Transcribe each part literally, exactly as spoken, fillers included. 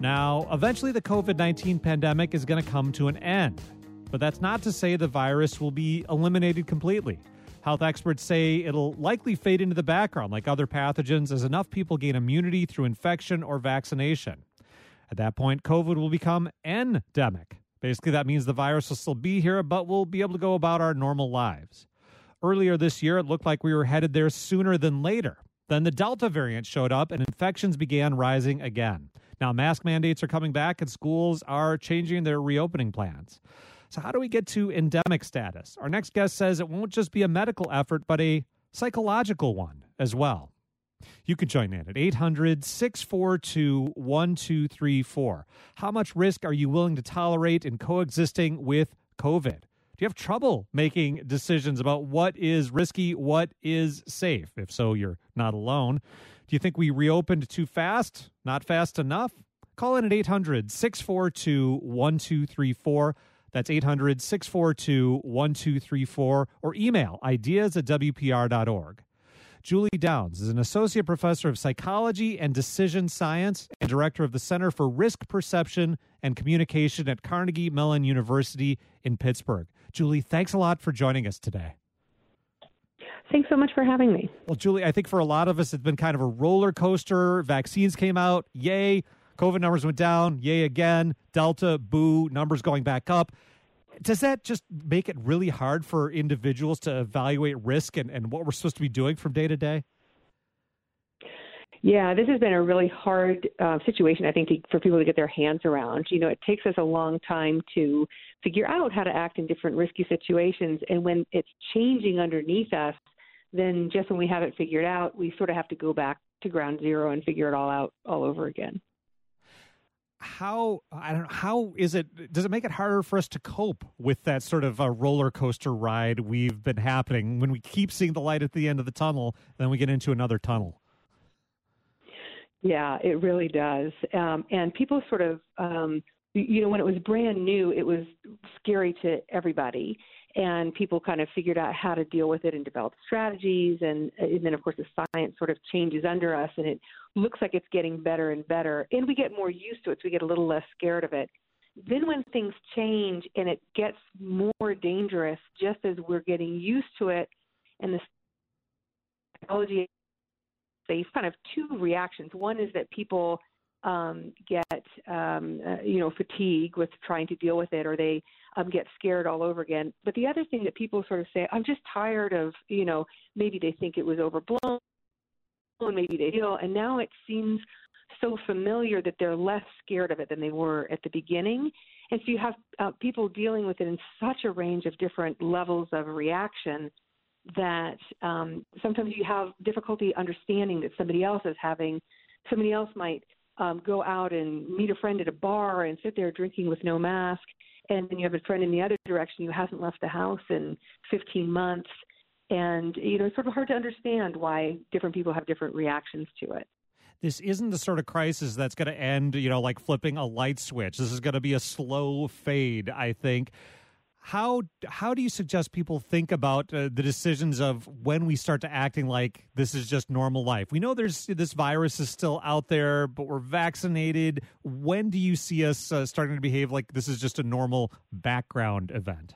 Now, eventually the covid nineteen pandemic is going to come to an end, but that's not to say the virus will be eliminated completely. Health experts say it'll likely fade into the background like other pathogens as enough people gain immunity through infection or vaccination. At that point, COVID will become endemic. Basically, that means the virus will still be here, but we'll be able to go about our normal lives. Earlier this year, it looked like we were headed there sooner than later. Then the Delta variant showed up and infections began rising again. Now, mask mandates are coming back and schools are changing their reopening plans. So how do we get to endemic status? Our next guest says it won't just be a medical effort, but a psychological one as well. You can join in at eight hundred, six four two, one two three four. How much risk are you willing to tolerate in coexisting with COVID? Do you have trouble making decisions about what is risky, what is safe? If so, you're not alone. Do you think we reopened too fast? Not fast enough? Call in at eight hundred, six four two, one two three four. That's eight hundred, six four two, one two three four. Or email ideas at w p r dot org. Julie Downs is an associate professor of psychology and decision science and director of the Center for Risk Perception and Communication at Carnegie Mellon University in Pittsburgh. Julie, thanks a lot for joining us today. Thanks so much for having me. Well, Julie, I think for a lot of us, it's been kind of a roller coaster. Vaccines came out, yay. COVID numbers went down, yay again. Delta, boo, numbers going back up. Does that just make it really hard for individuals to evaluate risk and, and what we're supposed to be doing from day to day? Yeah, this has been a really hard uh, situation, I think, to, for people to get their hands around. You know, it takes us a long time to figure out how to act in different risky situations. And when it's changing underneath us, then just when we have it figured out, we sort of have to go back to ground zero and figure it all out all over again. How I don't know, how is it? Does it make it harder for us to cope with that sort of a roller coaster ride we've been happening when we keep seeing the light at the end of the tunnel, then we get into another tunnel? Yeah, it really does. Um, and people sort of, um, you know, when it was brand new, it was scary to everybody. And people kind of figured out how to deal with it and develop strategies. And, and then, of course, the science sort of changes under us, and it looks like it's getting better and better. And we get more used to it, so we get a little less scared of it. Then when things change and it gets more dangerous, just as we're getting used to it, and the technology, they kind of two reactions. One is that people um, get, um, uh, you know, fatigue with trying to deal with it, or they um, get scared all over again. But the other thing that people sort of say, I'm just tired of, you know, maybe they think it was overblown, maybe they feel, and now it seems so familiar that they're less scared of it than they were at the beginning. And so you have uh, people dealing with it in such a range of different levels of reaction that um, sometimes you have difficulty understanding that somebody else is having, somebody else might um, go out and meet a friend at a bar and sit there drinking with no mask, and then you have a friend in the other direction who hasn't left the house in fifteen months. And, you know, it's sort of hard to understand why different people have different reactions to it. This isn't the sort of crisis that's going to end, you know, like flipping a light switch. This is going to be a slow fade, I think. How how do you suggest people think about uh, the decisions of when we start to acting like this is just normal life? We know there's this virus is still out there, but we're vaccinated. When do you see us uh, starting to behave like this is just a normal background event?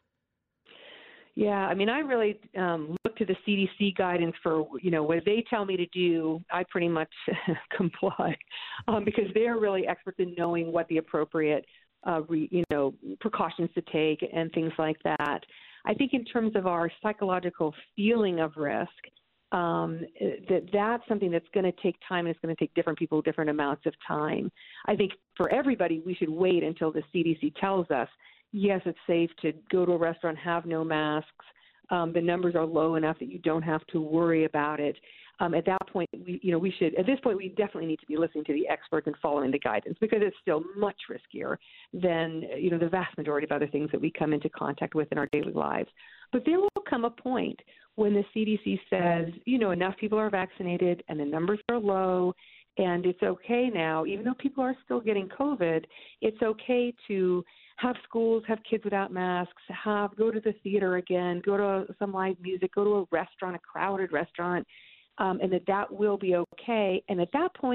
Yeah, I mean, I really um, look to the C D C guidance for, you know, what they tell me to do, I pretty much comply um, because they're really experts in knowing what the appropriate Uh, re, you know, precautions to take and things like that. I think in terms of our psychological feeling of risk, um, that that's something that's going to take time, and it's going to take different people different amounts of time. I think for everybody, we should wait until the C D C tells us, yes, it's safe to go to a restaurant, have no masks. Um, the numbers are low enough that you don't have to worry about it. Um, at that point, we, you know, we should, at this point, we definitely need to be listening to the experts and following the guidance, because it's still much riskier than, you know, the vast majority of other things that we come into contact with in our daily lives. But there will come a point when the C D C says, you know, enough people are vaccinated and the numbers are low, and it's okay now, even though people are still getting COVID, it's okay to have schools, have kids without masks, have, go to the theater again, go to some live music, go to a restaurant, a crowded restaurant, Um, and that that will be okay. And at that point,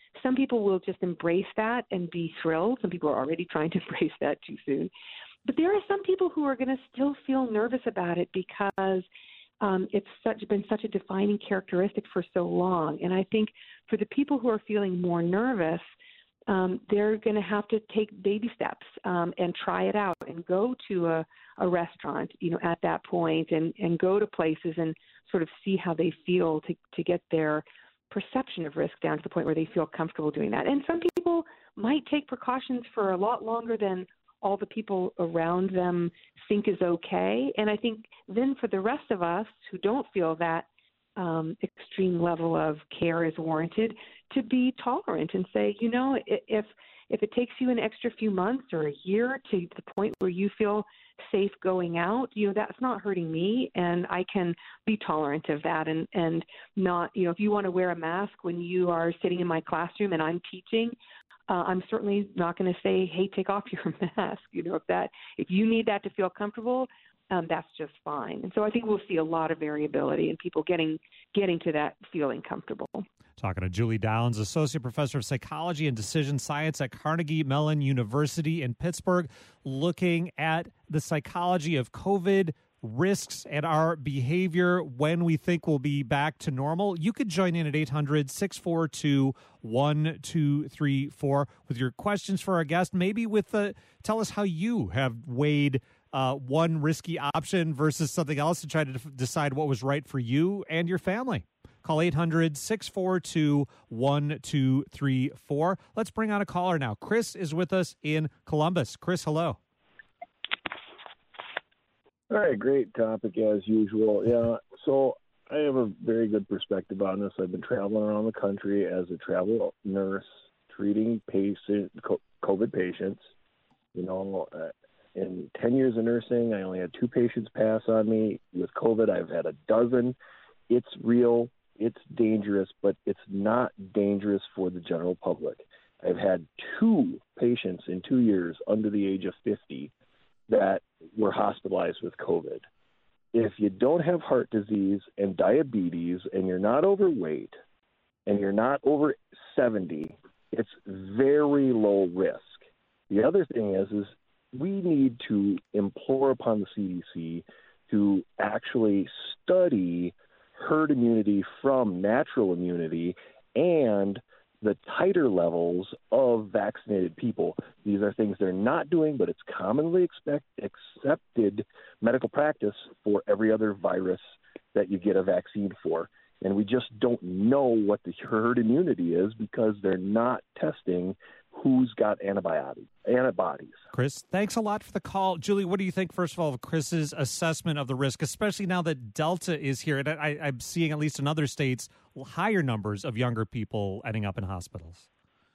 some people will just embrace that and be thrilled. Some people are already trying to embrace that too soon. But there are some people who are going to still feel nervous about it because um, it's such been such a defining characteristic for so long. And I think for the people who are feeling more nervous, um, they're going to have to take baby steps um, and try it out and go to a, a restaurant, you know, at that point and, and go to places and sort of see how they feel to, to get their perception of risk down to the point where they feel comfortable doing that. And some people might take precautions for a lot longer than all the people around them think is okay. And I think then for the rest of us who don't feel that um, extreme level of care is warranted, to be tolerant and say, you know, if if it takes you an extra few months or a year to the point where you feel safe going out, you know, that's not hurting me, and I can be tolerant of that and, and not, you know, if you want to wear a mask when you are sitting in my classroom and I'm teaching, uh, I'm certainly not going to say, hey, take off your mask. You know, if that, if you need that to feel comfortable, um, that's just fine. And so I think we'll see a lot of variability in people getting getting to that feeling comfortable. Talking to Julie Downs, Associate Professor of Psychology and Decision Science at Carnegie Mellon University in Pittsburgh, looking at the psychology of COVID, risks, and our behavior when we think we'll be back to normal. You could join in at eight hundred, six four two, one two three four with your questions for our guest. Maybe with the, tell us how you have weighed uh, one risky option versus something else to try to d- decide what was right for you and your family. Call eight hundred, six four two, one two three four. Let's bring on a caller now. Chris is with us in Columbus. Chris, hello. All right, great topic as usual. Yeah, so I have a very good perspective on this. I've been traveling around the country as a travel nurse treating patient COVID patients. You know, uh, in ten years of nursing, I only had two patients pass on me. With COVID, I've had a dozen. It's real. It's dangerous, but it's not dangerous for the general public. I've had two patients in two years under the age of fifty that were hospitalized with COVID. If you don't have heart disease and diabetes and you're not overweight and you're not over seventy, it's very low risk. The other thing is, is we need to implore upon the C D C to actually study herd immunity from natural immunity and the titer levels of vaccinated people. These are things they're not doing, but it's commonly expect, accepted medical practice for every other virus that you get a vaccine for. And we just don't know what the herd immunity is because they're not testing who's got antibiotics, antibodies. Chris, thanks a lot for the call. Julie, what do you think, first of all, of Chris's assessment of the risk, especially now that Delta is here? And I, I'm seeing, at least in other states, higher numbers of younger people ending up in hospitals.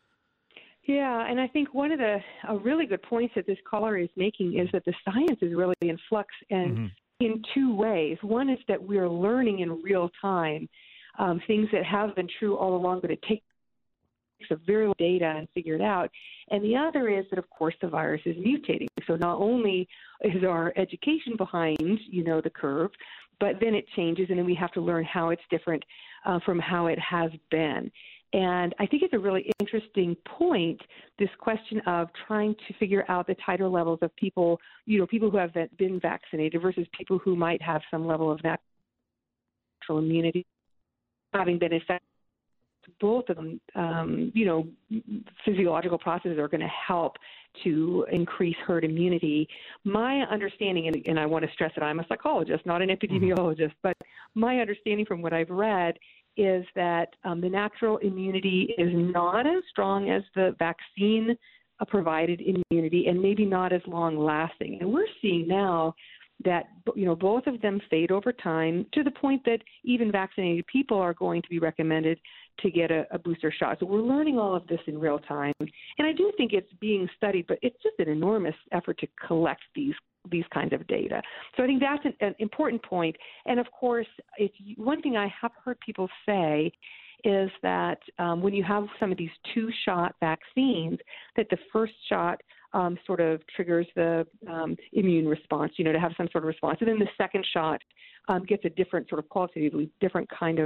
Yeah, and I think one of the a really good points that this caller is making is that the science is really in flux and mm-hmm. in two ways. One is that we're learning in real time um, things that have been true all along, but it takes of very little data and figure it out. And the other is that, of course, the virus is mutating. So not only is our education behind, you know, the curve, but then it changes, and then we have to learn how it's different uh, from how it has been. And I think it's a really interesting point, this question of trying to figure out the titer levels of people, you know, people who have been vaccinated versus people who might have some level of natural immunity having been infected. Both of them, um, you know, physiological processes are going to help to increase herd immunity. My understanding, and, and I want to stress that I'm a psychologist, not an epidemiologist, mm-hmm. but my understanding from what I've read is that um, the natural immunity is not as strong as the vaccine uh, provided immunity and maybe not as long lasting. And we're seeing now that, you know, both of them fade over time to the point that even vaccinated people are going to be recommended to get a, a booster shot. So we're learning all of this in real time. And I do think it's being studied, but it's just an enormous effort to collect these these kinds of data. So I think that's an, an important point. And of course, if you, one thing I have heard people say is that um, when you have some of these two-shot vaccines, that the first shot um, sort of triggers the um, immune response, you know, to have some sort of response. And then the second shot um, gets a different sort of qualitatively different kind of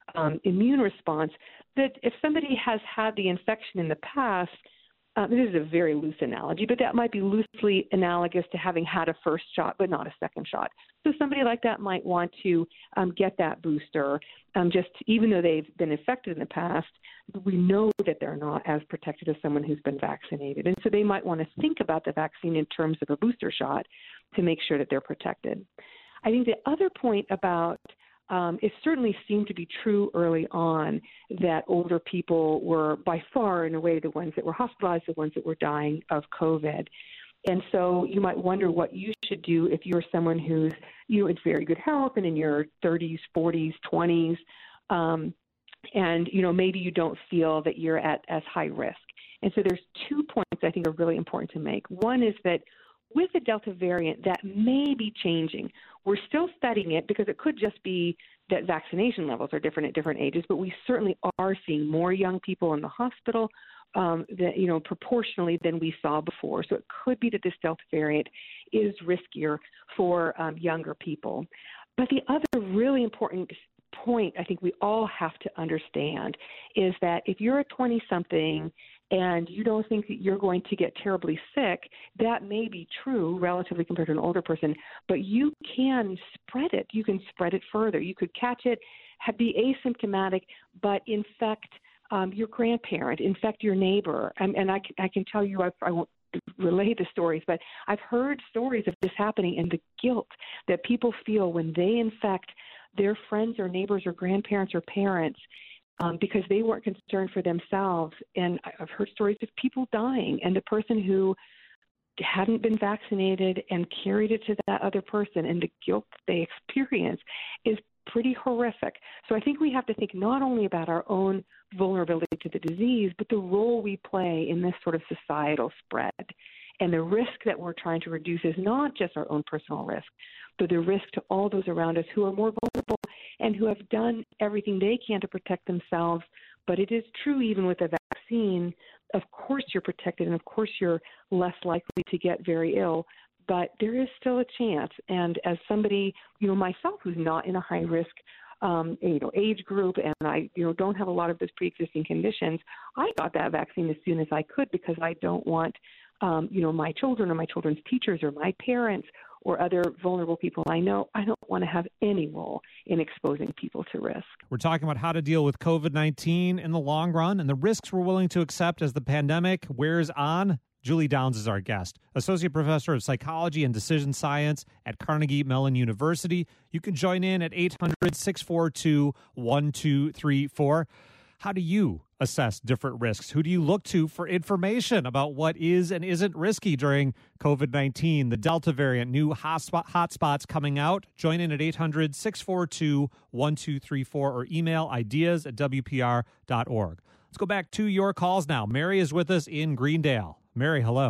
um, immune response, that if somebody has had the infection in the past, um, this is a very loose analogy, but that might be loosely analogous to having had a first shot but not a second shot. So somebody like that might want to um, get that booster, um, just even though they've been infected in the past, we know that they're not as protected as someone who's been vaccinated. And so they might want to think about the vaccine in terms of a booster shot to make sure that they're protected. I think the other point about Um, it certainly seemed to be true early on that older people were by far and away the ones that were hospitalized, the ones that were dying of COVID. And so you might wonder what you should do if you're someone who's, you know, in very good health and in your thirties, forties, twenties, um, and, you know, maybe you don't feel that you're at as high risk. And so there's two points I think are really important to make. One is that with the Delta variant, that may be changing. We're still studying it because it could just be that vaccination levels are different at different ages, but we certainly are seeing more young people in the hospital, um, that, you know, proportionally than we saw before. So it could be that this Delta variant is riskier for um, younger people. But the other really important point I think we all have to understand is that if you're a twenty-something and you don't think that you're going to get terribly sick, that may be true relatively compared to an older person, but you can spread it. You can spread it further. You could catch it, have, be asymptomatic, but infect um, your grandparent, infect your neighbor. And, and I, I can tell you, I've, I won't relay the stories, but I've heard stories of this happening and the guilt that people feel when they infect their friends or neighbors or grandparents or parents, Um, because they weren't concerned for themselves. And I've heard stories of people dying, and the person who hadn't been vaccinated and carried it to that other person, and the guilt they experience is pretty horrific. So I think we have to think not only about our own vulnerability to the disease, but the role we play in this sort of societal spread. And the risk that we're trying to reduce is not just our own personal risk, but the risk to all those around us who are more vulnerable and who have done everything they can to protect themselves. But it is true, even with a vaccine, of course you're protected, and of course you're less likely to get very ill, but there is still a chance. And as somebody, you know, myself, who's not in a high risk Um, you know, age group, and I, you know, don't have a lot of those pre-existing conditions, I got that vaccine as soon as I could because I don't want, um, you know, my children or my children's teachers or my parents or other vulnerable people I know, I don't want to have any role in exposing people to risk. We're talking about how to deal with COVID nineteen in the long run and the risks we're willing to accept as the pandemic wears on. Julie Downs is our guest, Associate Professor of Psychology and Decision Science at Carnegie Mellon University. You can join in at eight hundred, six four two, one two three four. How do you assess different risks? Who do you look to for information about what is and isn't risky during COVID nineteen? The Delta variant, new hotspot, hotspots coming out. Join in at eight hundred, six four two, one two three four or email ideas at w p r dot org. Let's go back to your calls now. Mary is with us in Greendale. Mary, hello.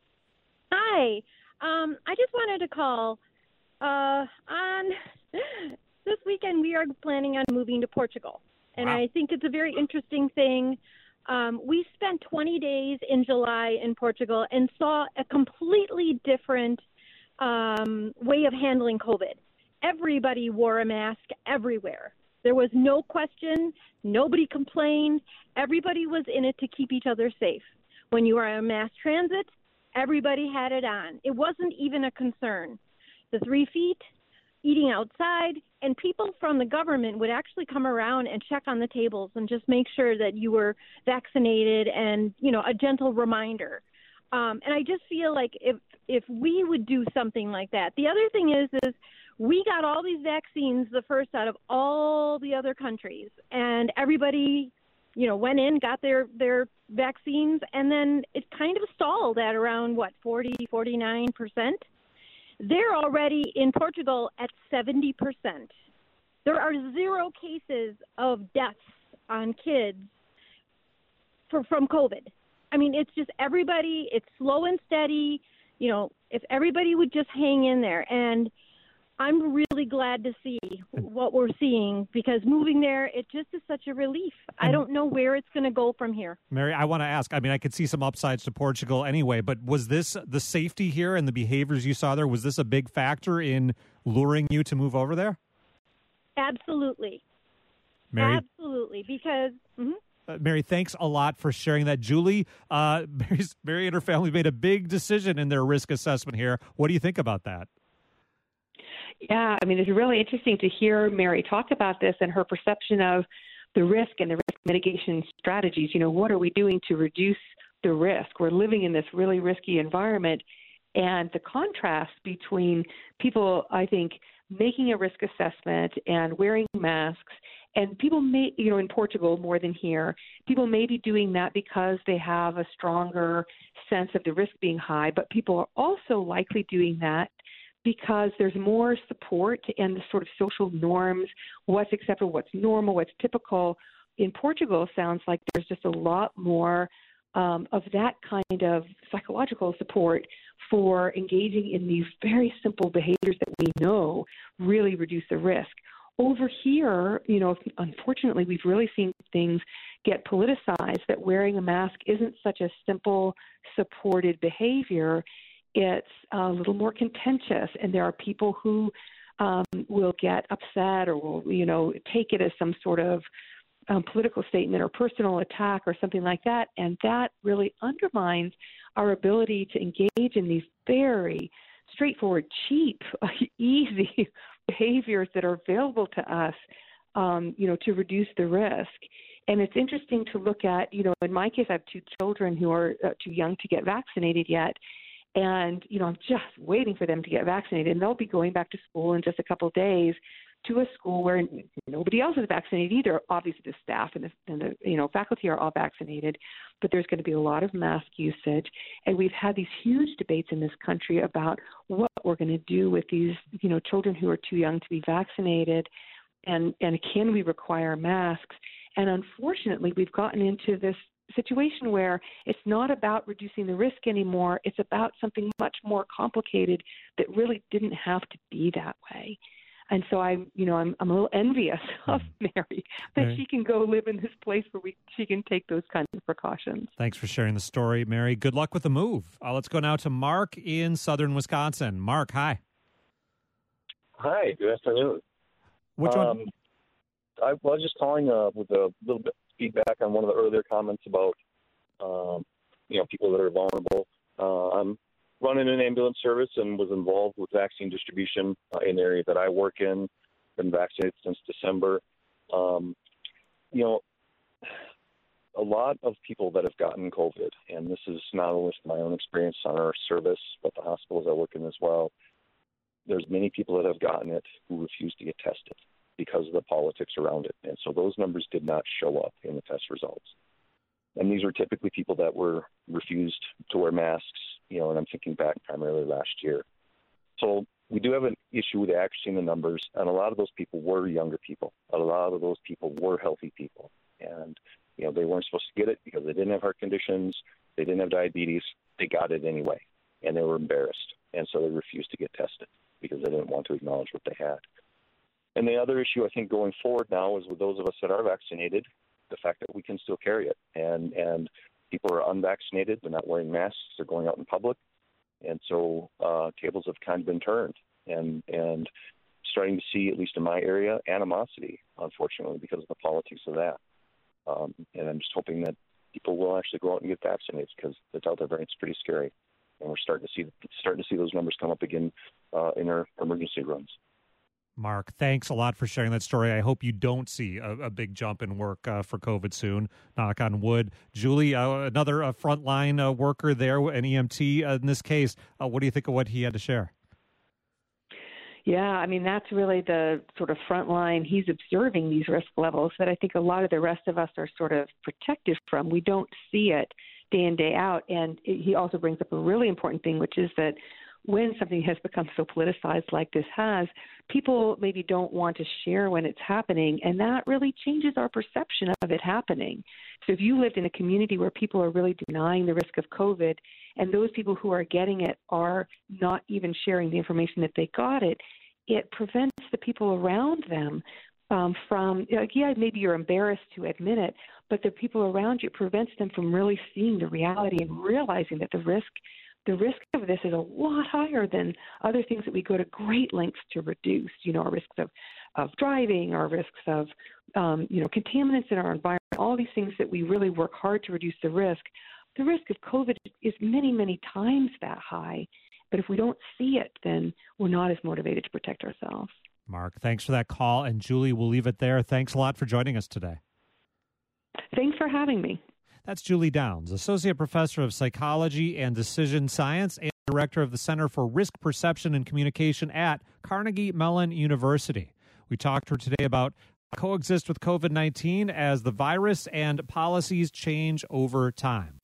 Hi. Um, I just wanted to call. Uh, on this weekend, we are planning on moving to Portugal. And wow. I think it's a very interesting thing. Um, we spent twenty days in July in Portugal and saw a completely different um, way of handling COVID. Everybody wore a mask everywhere. There was no question. Nobody complained. Everybody was in it to keep each other safe. When you were on mass transit, everybody had it on. It wasn't even a concern. The three feet, eating outside, and people from the government would actually come around and check on the tables and just make sure that you were vaccinated and, you know, a gentle reminder. Um, and I just feel like if if we would do something like that. The other thing is, is we got all these vaccines the first out of all the other countries, and everybody, you know, went in, got their, their vaccines, and then it kind of stalled at around, what, forty, forty-nine percent? They're already in Portugal at seventy percent. There are zero cases of deaths on kids for, from COVID. I mean, it's just everybody, it's slow and steady. You know, if everybody would just hang in there. And I'm really glad to see what we're seeing, because moving there, it just is such a relief. I don't know where it's going to go from here. Mary, I want to ask, I mean, I could see some upsides to Portugal anyway, but was this the safety here and the behaviors you saw there, was this a big factor in luring you to move over there? Absolutely. Mary, Absolutely, because... Mm-hmm. uh, Mary, thanks a lot for sharing that. Julie, uh, Mary's, Mary and her family made a big decision in their risk assessment here. What do you think about that? Yeah, I mean, it's really interesting to hear Mary talk about this and her perception of the risk and the risk mitigation strategies. You know, what are we doing to reduce the risk? We're living in this really risky environment. And the contrast between people, I think, making a risk assessment and wearing masks, and people may, you know, in Portugal more than here, people may be doing that because they have a stronger sense of the risk being high, but people are also likely doing that because there's more support and the sort of social norms, what's acceptable, what's normal, what's typical. In Portugal, it sounds like there's just a lot more um, of that kind of psychological support for engaging in these very simple behaviors that we know really reduce the risk. Over here, you know, unfortunately, we've really seen things get politicized, that wearing a mask isn't such a simple, supported behavior. It's a little more contentious, and there are people who um, will get upset or will, you know, take it as some sort of um, political statement or personal attack or something like that, and that really undermines our ability to engage in these very straightforward, cheap, easy behaviors that are available to us, um, you know, to reduce the risk. And it's interesting to look at, you know, in my case, I have two children who are uh, too young to get vaccinated yet. And, you know, I'm just waiting for them to get vaccinated. And they'll be going back to school in just a couple of days to a school where nobody else is vaccinated either. Obviously, the staff and the, and the you know faculty are all vaccinated, but there's going to be a lot of mask usage. And we've had these huge debates in this country about what we're going to do with these, you know, children who are too young to be vaccinated, and and can we require masks? And unfortunately, we've gotten into this situation where it's not about reducing the risk anymore. It's about something much more complicated that really didn't have to be that way. And so I, you know, I'm I'm a little envious of Mary that Mary. she can go live in this place where we she can take those kinds of precautions. Thanks for sharing the story, Mary. Good luck with the move. Uh, let's go now to Mark in southern Wisconsin. Mark, hi. Hi, good afternoon. Which um, one? I was just calling uh, with a little bit of feedback on one of the earlier comments about, um, you know, people that are vulnerable. Uh, I'm running an ambulance service and was involved with vaccine distribution uh, in the area that I work in. Been vaccinated since December. Um, you know, a lot of people that have gotten COVID, and this is not only my own experience on our service, but the hospitals I work in as well. There's many people that have gotten it who refuse to get tested because of the politics around it. And so those numbers did not show up in the test results. And these are typically people that were refused to wear masks, you know, and I'm thinking back primarily last year. So we do have an issue with accuracy in the numbers, and a lot of those people were younger people. A lot of those people were healthy people. And, you know, they weren't supposed to get it because they didn't have heart conditions, they didn't have diabetes, they got it anyway, and they were embarrassed. And so they refused to get tested because they didn't want to acknowledge what they had. And the other issue, I think, going forward now is with those of us that are vaccinated, the fact that we can still carry it. And and people are unvaccinated, they're not wearing masks, they're going out in public. And so uh, tables have kind of been turned. And, and starting to see, at least in my area, animosity, unfortunately, because of the politics of that. Um, and I'm just hoping that people will actually go out and get vaccinated because the Delta variant's pretty scary. And we're starting to see starting to see those numbers come up again uh, in our emergency runs. Mark, thanks a lot for sharing that story. I hope you don't see a, a big jump in work uh, for COVID soon. Knock on wood. Julie, uh, another uh, frontline uh, worker there, an E M T uh, in this case. Uh, what do you think of what he had to share? Yeah, I mean, that's really the sort of front line. He's observing these risk levels that I think a lot of the rest of us are sort of protected from. We don't see it day in, day out. And it, he also brings up a really important thing, which is that when something has become so politicized like this has, people maybe don't want to share when it's happening, and that really changes our perception of it happening. So if you lived in a community where people are really denying the risk of COVID, and those people who are getting it are not even sharing the information that they got it, it prevents the people around them um, from, yeah, maybe you're embarrassed to admit it, but the people around you, prevents them from really seeing the reality and realizing that the risk The risk of this is a lot higher than other things that we go to great lengths to reduce. You know, our risks of, of driving, our risks of, um, you know, contaminants in our environment, all these things that we really work hard to reduce the risk, the risk of COVID is many, many times that high. But if we don't see it, then we're not as motivated to protect ourselves. Mark, thanks for that call. And Julie, we'll leave it there. Thanks a lot for joining us today. Thanks for having me. That's Julie Downs, Associate Professor of Psychology and Decision Science and Director of the Center for Risk Perception and Communication at Carnegie Mellon University. We talked to her today about coexist with COVID nineteen as the virus and policies change over time.